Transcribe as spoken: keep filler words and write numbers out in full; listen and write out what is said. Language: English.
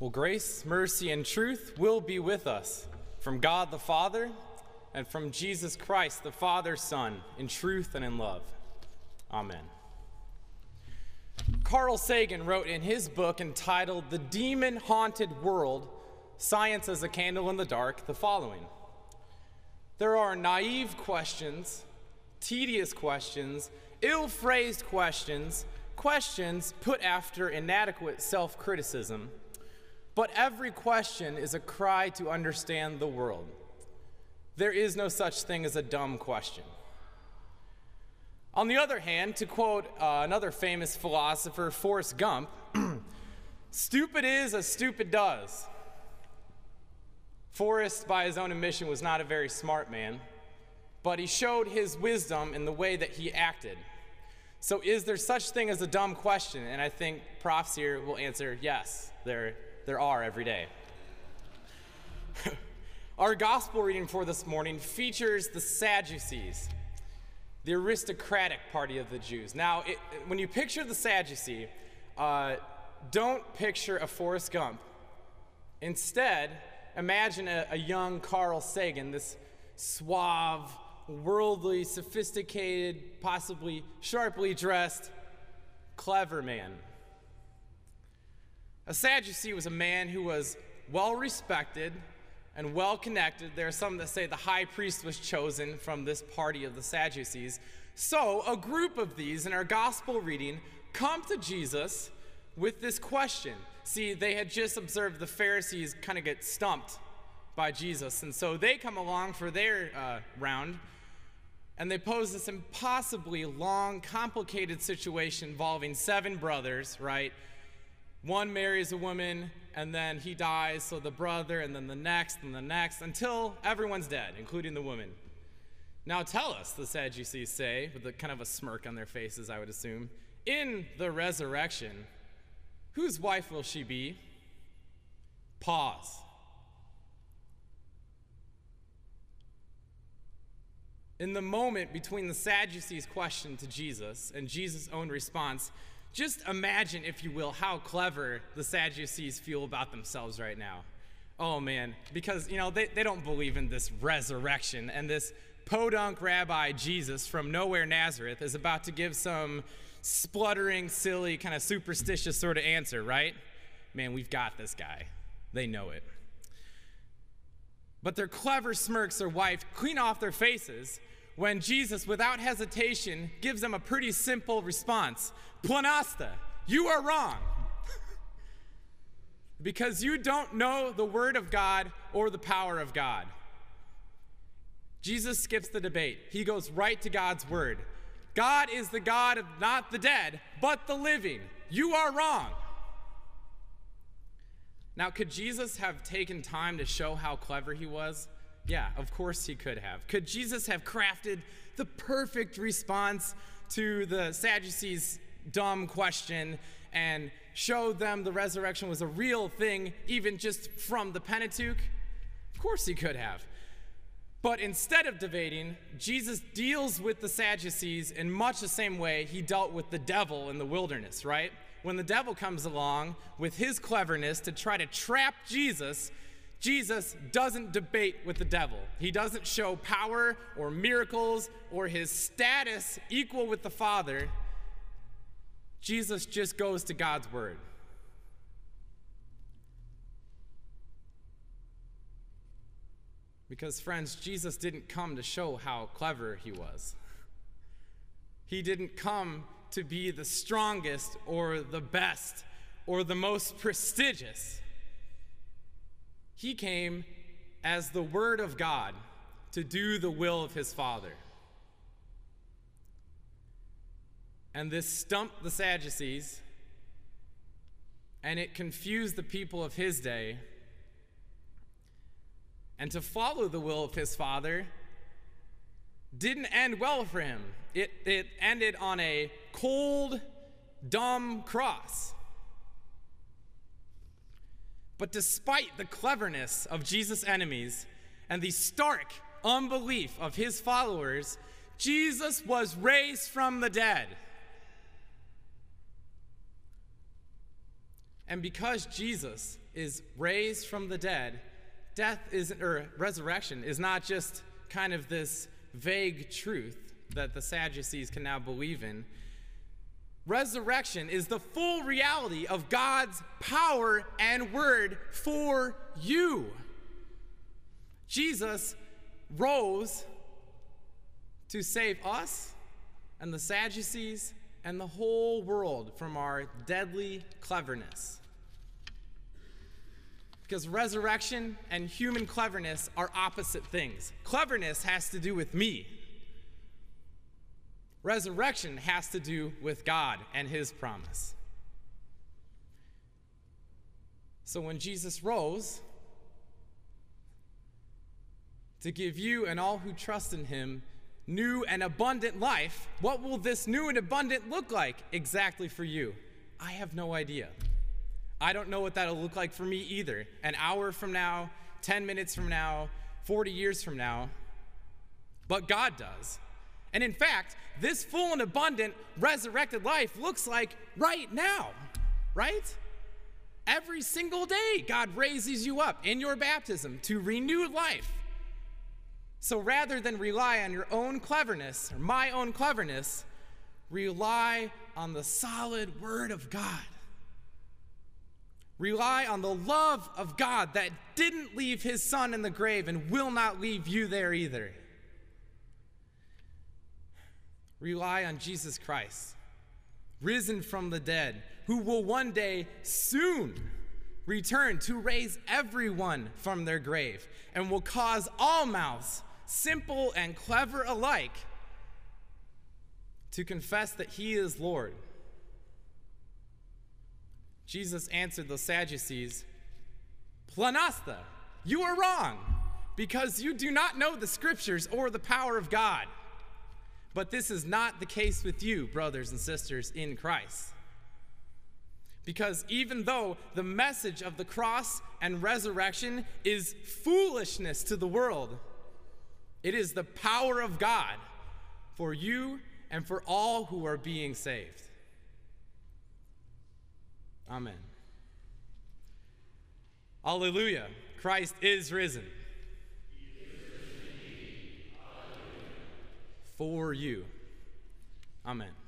Well, grace, mercy, and truth will be with us from God the Father and from Jesus Christ, the Father, Son, in truth and in love. Amen. Carl Sagan wrote in his book entitled The Demon-Haunted World, Science as a Candle in the Dark, the following. There are naive questions, tedious questions, ill-phrased questions, questions put after inadequate self-criticism, but every question is a cry to understand the world. There is no such thing as a dumb question. On the other hand, to quote uh, another famous philosopher, Forrest Gump, stupid is as stupid does. Forrest, by his own admission, was not a very smart man, but he showed his wisdom in the way that he acted. So is there such thing as a dumb question? And I think profs here will answer yes, there, there are every day. Our gospel reading for this morning features the Sadducees, the aristocratic party of the Jews. Now, it, when you picture the Sadducee, uh, don't picture a Forrest Gump. Instead, imagine a, a young Carl Sagan, this suave, worldly, sophisticated, possibly sharply dressed, clever man. A Sadducee was a man who was well-respected and well-connected. There are some that say the high priest was chosen from this party of the Sadducees. So a group of these in our gospel reading come to Jesus with this question. See, they had just observed the Pharisees kind of get stumped by Jesus, and so they come along for their uh, round, and they pose this impossibly long, complicated situation involving seven brothers, right? One marries a woman, and then he dies, so the brother, and then the next, and the next, until everyone's dead, including the woman. Now tell us, the Sadducees say, with a kind of a smirk on their faces, I would assume, in the resurrection, whose wife will she be? Pause. In the moment between the Sadducees' question to Jesus and Jesus' own response, just imagine, if you will, how clever the Sadducees feel about themselves right now. Oh man, because, you know, they, they don't believe in this resurrection, and this podunk rabbi Jesus from nowhere Nazareth is about to give some spluttering, silly, kind of superstitious sort of answer, right? Man, we've got this guy. They know it. But their clever smirks are wiped clean off their faces when Jesus, without hesitation, gives them a pretty simple response. Planasta, you are wrong. Because you don't know the word of God or the power of God. Jesus skips the debate. He goes right to God's word. God is the God of not the dead, but the living. You are wrong. Now, could Jesus have taken time to show how clever he was? Yeah, of course he could have. Could Jesus have crafted the perfect response to the Sadducees' dumb question and showed them the resurrection was a real thing, even just from the Pentateuch? Of course he could have. But instead of debating, Jesus deals with the Sadducees in much the same way he dealt with the devil in the wilderness, right? When the devil comes along with his cleverness to try to trap Jesus, Jesus doesn't debate with the devil. He doesn't show power or miracles or his status equal with the Father. Jesus just goes to God's word. Because, friends, Jesus didn't come to show how clever he was. He didn't come to be the strongest or the best or the most prestigious. He came as the Word of God to do the will of his Father. And this stumped the Sadducees, and it confused the people of his day. And to follow the will of his Father didn't end well for him. It, it ended on a cold, dumb cross. But despite the cleverness of Jesus' enemies and the stark unbelief of his followers, Jesus was raised from the dead. And because Jesus is raised from the dead, death isn't, or resurrection is not just kind of this vague truth that the Sadducees can now believe in. Resurrection is the full reality of God's power and word for you. Jesus rose to save us and the Sadducees and the whole world from our deadly cleverness. Because resurrection and human cleverness are opposite things. Cleverness has to do with me. Resurrection has to do with God and his promise. So when Jesus rose to give you and all who trust in him new and abundant life, what will this new and abundant look like exactly for you? I have no idea. I don't know what that'll look like for me either. An hour from now, ten minutes from now, forty years from now. But God does. And in fact, this full and abundant resurrected life looks like right now, right? Every single day, God raises you up in your baptism to renewed life. So rather than rely on your own cleverness or my own cleverness, rely on the solid word of God. Rely on the love of God that didn't leave his son in the grave and will not leave you there either. Rely on Jesus Christ, risen from the dead, who will one day soon return to raise everyone from their grave and will cause all mouths, simple and clever alike, to confess that he is Lord. Jesus answered the Sadducees, "Planasta, you are wrong, because you do not know the scriptures or the power of God. But this is not the case with you, brothers and sisters in Christ. Because even though the message of the cross and resurrection is foolishness to the world, it is the power of God for you and for all who are being saved." Amen. Alleluia. Christ is risen. He is risen indeed. Alleluia. For you. Amen.